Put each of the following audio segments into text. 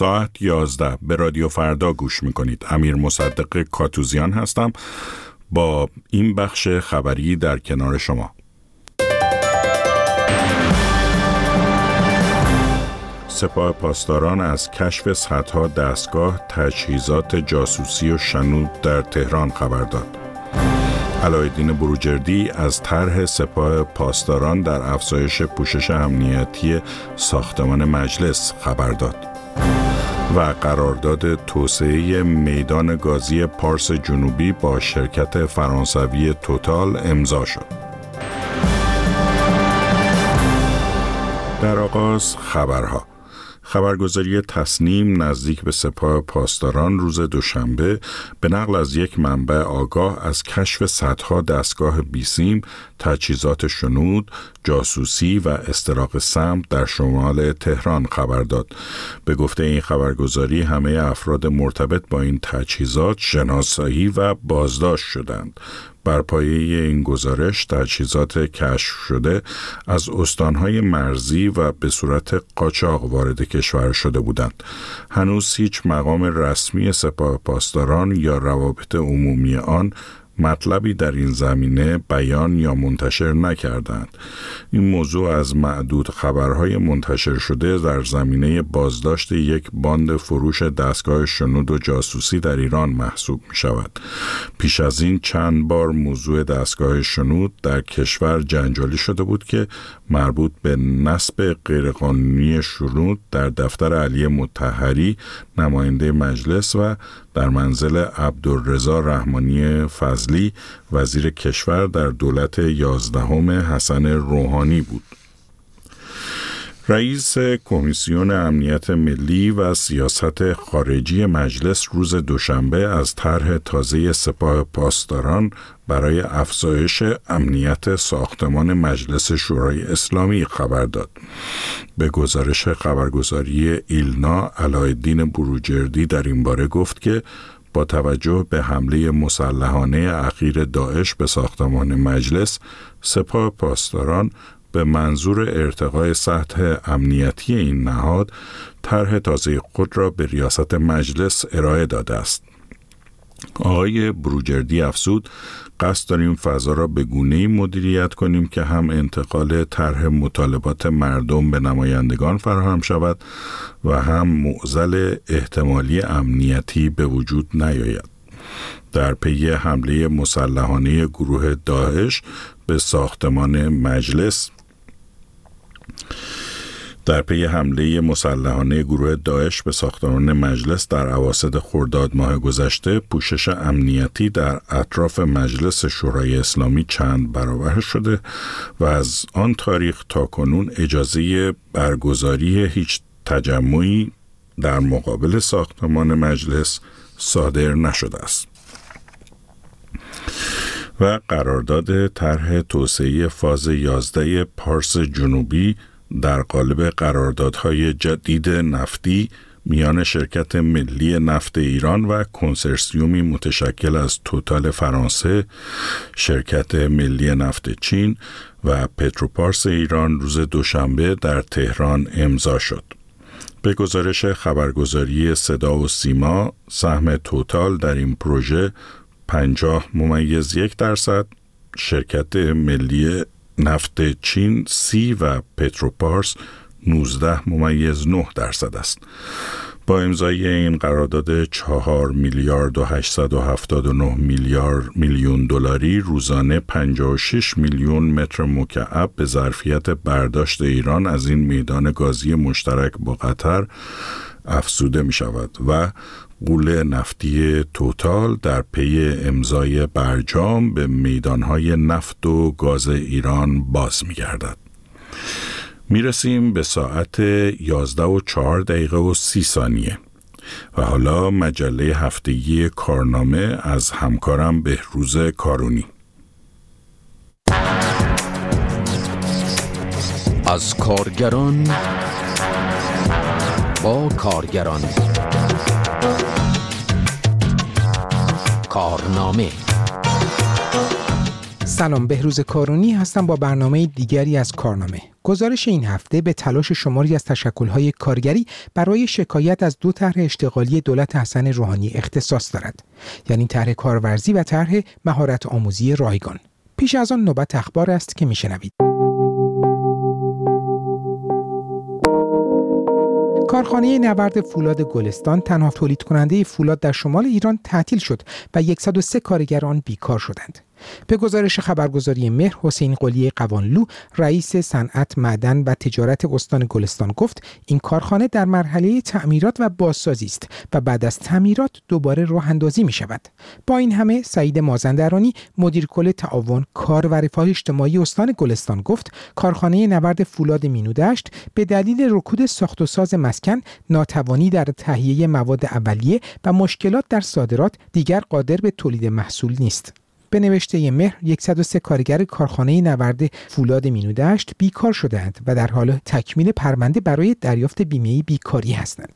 ساعت 11 به رادیو فردا گوش میکنید. امیر مصدق کاتوزیان هستم با این بخش خبری در کنار شما. سپاه پاسداران از کشف صدها دستگاه تجهیزات جاسوسی و شنود در تهران خبر داد. علایالدین بروجردی از طرح سپاه پاسداران در افزایش پوشش امنیتی ساختمان مجلس خبر داد و قرارداد توسعه میدان گازی پارس جنوبی با شرکت فرانسوی توتال امضا شد. در آغاز خبرها. خبرگزاری تصنیم نزدیک به سپاه پاسداران روز دوشنبه به نقل از یک منبع آگاه از کشف صدها دستگاه بیسیم، تجهیزات شنود، جاسوسی و استراق سمت در شمال تهران خبر داد. به گفته این خبرگزاری همه افراد مرتبط با این تجهیزات شناسایی و بازداشت شدند. بر پایه این گزارش تجهیزات کشف شده از استانهای مرزی و به صورت قاچاق وارد کشور شده بودند. هنوز هیچ مقام رسمی سپاه پاسداران یا روابط عمومی آن مطلبی در این زمینه بیان یا منتشر نکردند. این موضوع از معدود خبرهای منتشر شده در زمینه بازداشت یک باند فروش دستگاه شنود و جاسوسی در ایران محسوب می شود. پیش از این چند بار موضوع دستگاه شنود در کشور جنجالی شده بود که مربوط به نصب غیرقانونی شنود در دفتر علی مطهری نماینده مجلس و در منزل عبدالرضا رحمانی فضلی وزیر کشور در دولت 11 حسن روحانی بود. رئیس کمیسیون امنیت ملی و سیاست خارجی مجلس روز دوشنبه از طرح تازه سپاه پاسداران برای افزایش امنیت ساختمان مجلس شورای اسلامی خبر داد. به گزارش خبرگزاری ایلنا، علایالدین بروجردی در این باره گفت که با توجه به حمله مسلحانه اخیر داعش به ساختمان مجلس، سپاه پاسداران به منظور ارتقای سطح امنیتی این نهاد طرح تازه خود را به ریاست مجلس ارائه داده است. آقای بروجردی افزود: قصد داریم فضا را به گونه‌ای مدیریت کنیم که هم انتقال طرح مطالبات مردم به نمایندگان فراهم شود و هم معضل احتمالی امنیتی به وجود نیاید. در پی حمله مسلحانه گروه داعش به ساختمان مجلس در اواسط خرداد ماه گذشته، پوشش امنیتی در اطراف مجلس شورای اسلامی چند برابر شده و از آن تاریخ تا کنون اجازه برگزاری هیچ تجمعی در مقابل ساختمان مجلس صادر نشده است. و قرارداد طرح توسعه فاز 11 پارس جنوبی در قالب قراردادهای جدید نفتی میان شرکت ملی نفت ایران و کنسرسیومی متشکل از توتال فرانسه، شرکت ملی نفت چین و پتروپارس ایران روز دوشنبه در تهران امضا شد. به گزارش خبرگزاری صدا و سیما، سهم توتال در این پروژه 50.1%، شرکت ملی نفت چین 30 و پتروپارس 19.9% است. با امضای این قرارداد 4 میلیارد و 879 میلیون دلاری روزانه 56 میلیون متر مکعب به ظرفیت برداشت ایران از این میدان گازی مشترک با قطر افزوده می شود و غول نفتی توتال در پی امضای برجام به میدانهای نفت و گاز ایران باز می گردد. می رسیم به ساعت 11:04:30 و حالا مجله هفتگی کارنامه از همکارم بهروز کارونی. از کارگران با کارگران. کارنامه. سلام، بهروز کارونی هستم با برنامه دیگری از کارنامه. گزارش این هفته به تلاش شماری از تشکل‌های کارگری برای شکایت از 2 طرح اشتغالی دولت حسن روحانی اختصاص دارد، یعنی طرح کارورزی و طرح مهارت آموزی رایگان. پیش از آن نوبت اخبار است که میشنوید. کارخانه نورد فولاد گلستان، تنها تولید کننده فولاد در شمال ایران، تعطیل شد و 103 کارگر آن بیکار شدند. به گزارش خبرگزاری مهر، حسین قلی قوانلو، رئیس صنعت، معدن و تجارت استان گلستان گفت این کارخانه در مرحله تعمیرات و بازسازی است و بعد از تعمیرات دوباره راه اندازی می شود. با این همه سعید مازندرانی، مدیر کل تعاون، کار و رفاه اجتماعی استان گلستان گفت کارخانه نورد فولاد مینودشت به دلیل رکود ساخت و ساز مسکن، ناتوانی در تهیه مواد اولیه و مشکلات در صادرات دیگر قادر به تولید محصول نیست. به نوشته مهر، 103 کارگر کارخانه نورد فولاد مینودشت بیکار شدند و در حال تکمیل پرونده برای دریافت بیمه بیکاری هستند.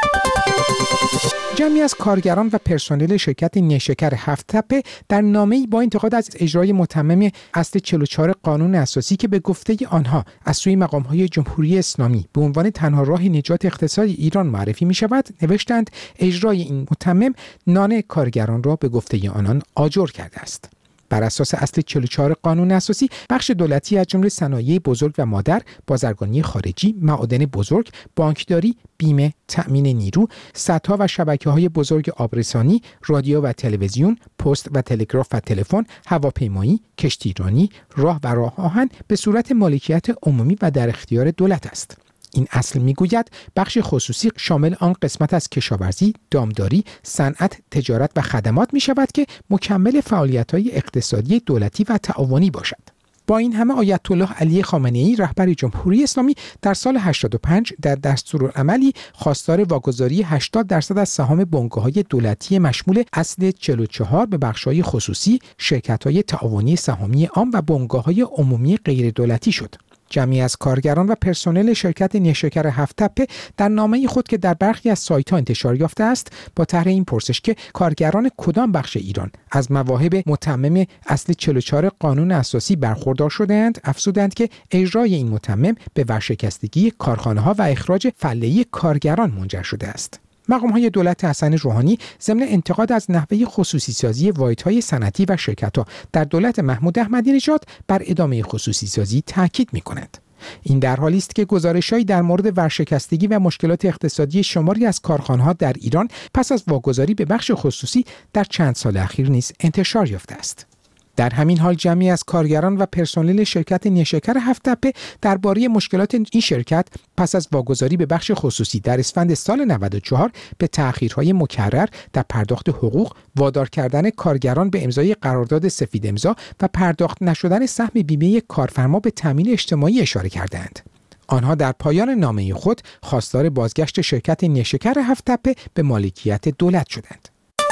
جمعی از کارگران و پرسنل شرکت نیشکر هفت‌تپه در نامه‌ای با انتقاد از اجرای متمم اصل 44 قانون اساسی که به گفته آنها از سوی مقام‌های جمهوری اسلامی به عنوان تنها راه نجات اقتصاد ایران معرفی می‌شود، نوشتند اجرای این متمم نان کارگران را به گفته آنان آجر کرده است. بر اساس اصل 44 قانون اساسی، بخش دولتی از جمله صنایع بزرگ و مادر، بازرگانی خارجی، معادن بزرگ، بانکداری، بیمه، تأمین نیرو، سدها و شبکه‌های بزرگ آبرسانی، رادیو و تلویزیون، پست و تلگراف و تلفن، هواپیمایی، کشتیرانی، راه و راه آهن به صورت مالکیت عمومی و در اختیار دولت است. این اصل میگوید بخش خصوصی شامل آن قسمت از کشاورزی، دامداری، صنعت، تجارت و خدمات می شود که مکمل فعالیت‌های اقتصادی دولتی و تعاونی باشد. با این همه آیت الله علی خامنه‌ای، رهبر جمهوری اسلامی، در سال 85 در دستورالعملی خواستار واگذاری 80% از سهام بنگاه‌های دولتی مشمول اصل 44 به بخش‌های خصوصی، شرکت‌های تعاونی سهامی عام و بنگاه‌های عمومی غیر دولتی شد. جمعی از کارگران و پرسنل شرکت نیشکر هفت‌تپه در نامه خود که در برخی از سایت‌ها انتشار یافته است، با طرح این پرسش که کارگران کدام بخش ایران از مواهب متمم اصل 44 قانون اساسی برخوردار شده‌اند، افزودند که اجرای این متمم به ورشکستگی کارخانه‌ها و اخراج فله‌ای کارگران منجر شده است. مقام‌های دولت حسن روحانی ضمن انتقاد از نحوه خصوصی سازی واحدهای صنعتی و شرکت‌ها در دولت محمود احمدی نژاد بر ادامه خصوصی سازی تاکید می‌کند. این در حالی است که گزارش‌هایی در مورد ورشکستگی و مشکلات اقتصادی شماری از کارخانه‌ها در ایران پس از واگذاری به بخش خصوصی در چند سال اخیر نیز انتشار یافته است. در همین حال جمعی از کارگران و پرسنل شرکت نیشکر هفت‌تپه درباره مشکلات این شرکت پس از واگذاری به بخش خصوصی در اسفند سال 94 به تأخیرهای مکرر در پرداخت حقوق، وادار کردن کارگران به امضای قرارداد سفید امضا و پرداخت نشدن سهم بیمه کارفرما به تامین اجتماعی اشاره کردند. آنها در پایان نامه خود خواستار بازگشت شرکت نیشکر هفت‌تپه به مالکیت دولت شدند.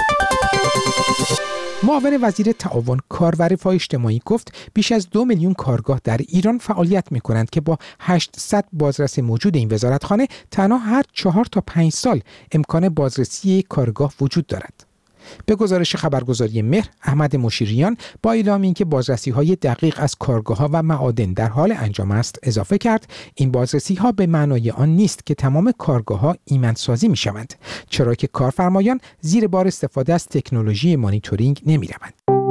معاون وزیر تعاون، کار و رفاه اجتماعی گفت بیش از 2 میلیون کارگاه در ایران فعالیت می‌کنند که با 800 بازرس موجود این وزارتخانه تنها هر 4 تا 5 سال امکان بازرسی کارگاه وجود دارد. به گزارش خبرگزاری مهر، احمد مشیریان با اعلام اینکه بازرسی‌های دقیق از کارگاه‌ها و معادن در حال انجام است، اضافه کرد این بازرسی‌ها به معنای آن نیست که تمام کارگاه‌ها ایمن‌سازی می‌شوند، چرا که کارفرمایان زیر بار استفاده از تکنولوژی مانیتورینگ نمی‌روند.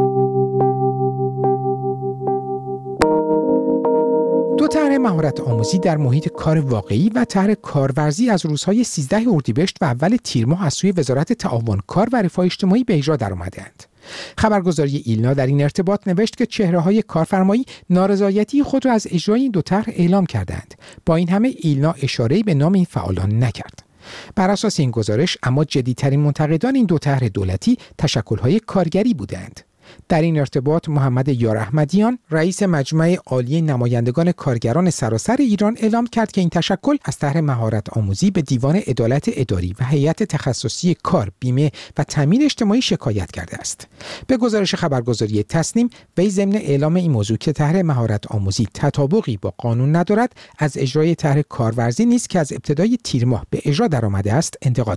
دو طرح مهارت آموزی در محیط کار واقعی و طرح کارورزی از روزهای 13 اردیبهشت و اول تیر ماه از سوی وزارت تعاون، کار و رفاه اجتماعی به اجرا درآمده‌اند. خبرگزاری ایلنا در این ارتباط نوشت که چهره‌های کارفرمایی نارضایتی خود را از اجرای این دو طرح اعلام کردند. با این همه ایلنا اشاره‌ای به نام این فعالان نکرد. بر اساس این گزارش اما جدیدترین منتقدان این دو طرح دولتی تشکل‌های کارگری بودند. در این ارتباط محمد یار احمدیان، رئیس مجمع عالی نمایندگان کارگران سراسر ایران، اعلام کرد که این تشکل از طرح مهارت آموزی به دیوان عدالت اداری و هیئت تخصصی کار، بیمه و تامین اجتماعی شکایت کرده است. به گزارش خبرگزاری تصنیم، وی ضمن اعلام این موضوع که طرح مهارت آموزی تطابقی با قانون ندارد، از اجرای طرح کارورزی نیز که از ابتدای تیر ماه به اجرا درآمده است انتقاد کرد.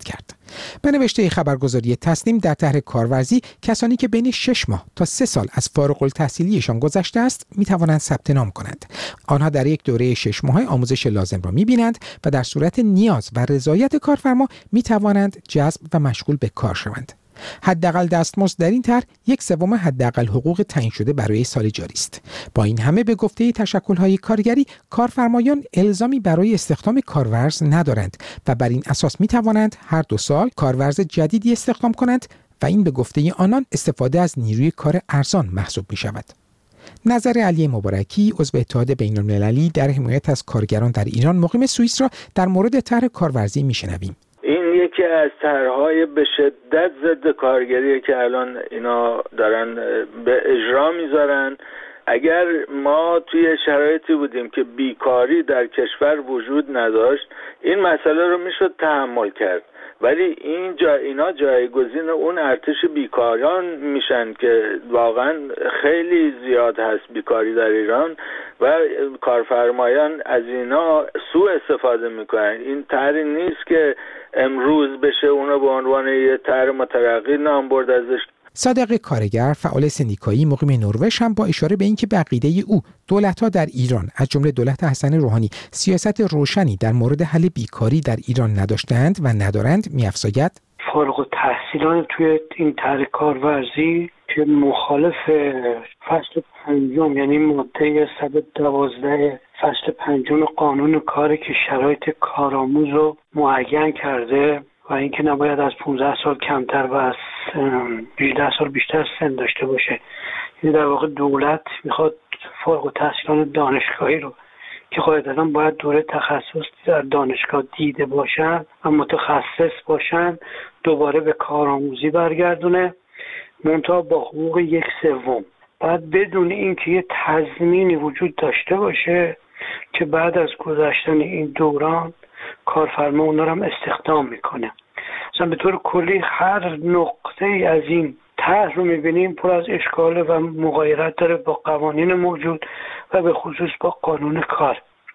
به نوشته خبرگزاری تصنیم، در طرح کارورزی کسانی که بین 6 ماه تا 3 سال از فارغ التحصیلیشان گذشته است می توانند ثبت نام کنند. آنها در یک دوره 6 ماهه آموزش لازم را می بینند و در صورت نیاز و رضایت کارفرما می توانند جذب و مشغول به کار شوند. حداقل دستمزد در این طرح 1/3 حداقل حقوق تعیین شده برای سال جاری است. با این همه به گفته تشکل‌های کارگری، کارفرمایان الزامی برای استخدام کارورز ندارند و بر این اساس می توانند هر 2 سال کارورز جدیدی استخدام کنند و این به گفته آنان استفاده از نیروی کار ارزان محسوب می شود. نظر علی مبارکی، عضو اتحاد بین‌المللی در حمایت از کارگران در ایران مقیم سوئیس را در مورد طرح کارورزی میشنویم. این یکی از طرح‌های به شدت ضد کارگریه که الان اینا دارن به اجرا میذارن. اگر ما توی شرایطی بودیم که بیکاری در کشور وجود نداشت، این مسئله رو میشد تحمل کرد، ولی اینا جایگزین اون ارتش بیکاران میشن که واقعا خیلی زیاد هست بیکاری در ایران و کارفرمایان از اینا سوء استفاده میکنن. این طرحی نیست که امروز بشه اونو به عنوان یه طرح مترقی نام برد ازش. صادق کارگر، فعال سندیکایی مقیم نروژ، هم با اشاره به اینکه به عقیده او دولت‌ها در ایران از جمله دولت حسن روحانی سیاست روشنی در مورد حل بیکاری در ایران نداشتند و ندارند، می‌افزاید فارغ التحصیلان توی این طرح کارورزی که مخالف فصل 5 یعنی ماده 112 فصل 5 قانون کاری که شرایط کارآموز رو معین کرده و اینکه نباید از 15 سال کمتر و از 18 سال بیشتر سن داشته باشه. یعنی در واقع دولت میخواد فارغ التحصیلان دانشگاهی رو که قاعدتاً باید دوره تخصص در دانشگاه دیده باشن و متخصص باشن دوباره به کارآموزی برگردونه، منتها با حقوق 1/3. بعد بدون اینکه یه تضمینی وجود داشته باشه که بعد از گذشتن این دوران کارفرما اونا رو هم استخدام میکنه. مثلا به طور کلی هر نقطه از این طرح رو میبینیم پر از اشکال و مغایرت داره با قوانین موجود و به خصوص با قانون کار.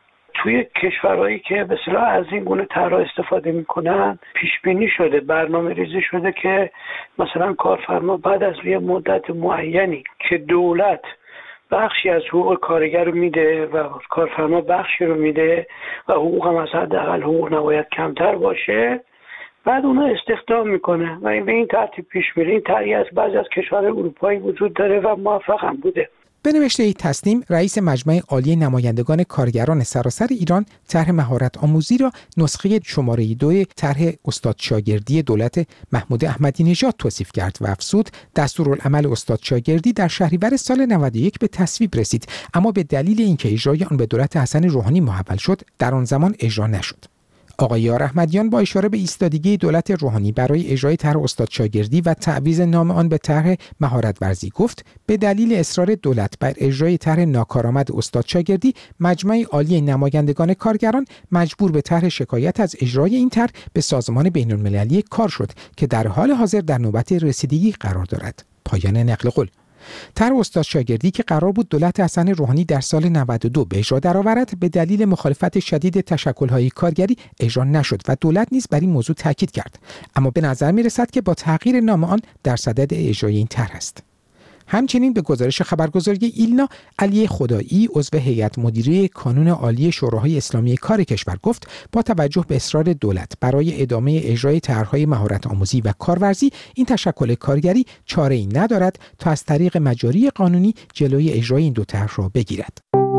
توی کشورهایی که به اصطلاح از این گونه طرح استفاده میکنن پیش بینی شده، برنامه ریزی شده که مثلا کارفرما بعد از یه مدت معینی که دولت بخشی از حقوق کارگر رو میده و کارفرما بخشی رو میده و حقوق هم از حداقل حقوق نباید کمتر باشه، بعد اونها استخدام میکنه و این به این ترتیب پیش میره. این طرحی از بعضی از کشورهای اروپایی وجود داره و موفق هم بوده. به نوشته تصنیم، رئیس مجمع عالی نمایندگان کارگران سراسر ایران طرح مهارت آموزی را نسخه شماره 2 طرح استاد شاگردی دولت محمود احمدی نژاد توصیف کرد و افزود دستورالعمل استاد شاگردی در شهریور سال 91 به تصویب رسید، اما به دلیل اینکه اجرای آن به دولت حسن روحانی محول شد در آن زمان اجرا نشد. آقای یار احمدیان با اشاره به ایستادگی دولت روحانی برای اجرای طرح استاد شاگردی و تعویض نام آن به طرح مهارت ورزی گفت به دلیل اصرار دولت بر اجرای طرح ناکارآمد استاد شاگردی، مجمع عالی نمایندگان کارگران مجبور به طرح شکایت از اجرای این طرح به سازمان بین‌المللی کار شد که در حال حاضر در نوبت رسیدگی قرار دارد. پایان نقل قول. طرح استاد شاگردی که قرار بود دولت حسن روحانی در سال 92 به اجرا درآورد، به دلیل مخالفت شدید تشکل‌های کارگری اجرا نشد و دولت نیز بر این موضوع تاکید کرد، اما به نظر می‌رسد که با تغییر نام آن در صدد اجرای این طرح است. همچنین به گزارش خبرگزاری ایلنا، علی خدایی، عضو هیئت مدیره کانون عالی شوراهای اسلامی کار کشور گفت با توجه به اصرار دولت برای ادامه اجرای طرح‌های مهارت آموزی و کارورزی، این تشکل کارگری چاره‌ای ندارد تا از طریق مجاری قانونی جلوی اجرای این دو طرح را بگیرد.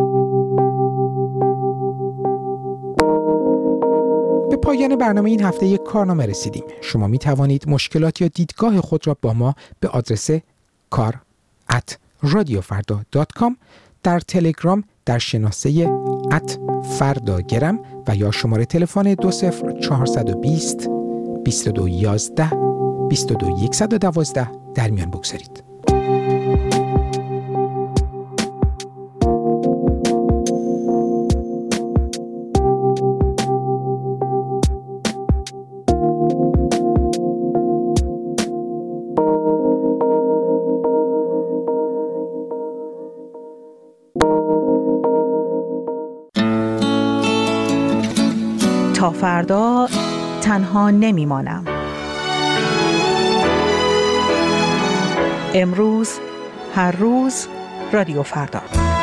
به پایان برنامه این هفته یک کارنامه رسیدیم. شما می توانید مشکلات یا دیدگاه خود را با ما به آدرس kar@radiofarda.com، در تلگرام در شناسه @فرداگرم و یا شماره تلفن 20420 2211 22112 در میان بگذارید. تا فردا تنها نمیمانم. امروز، هر روز، رادیو فردا.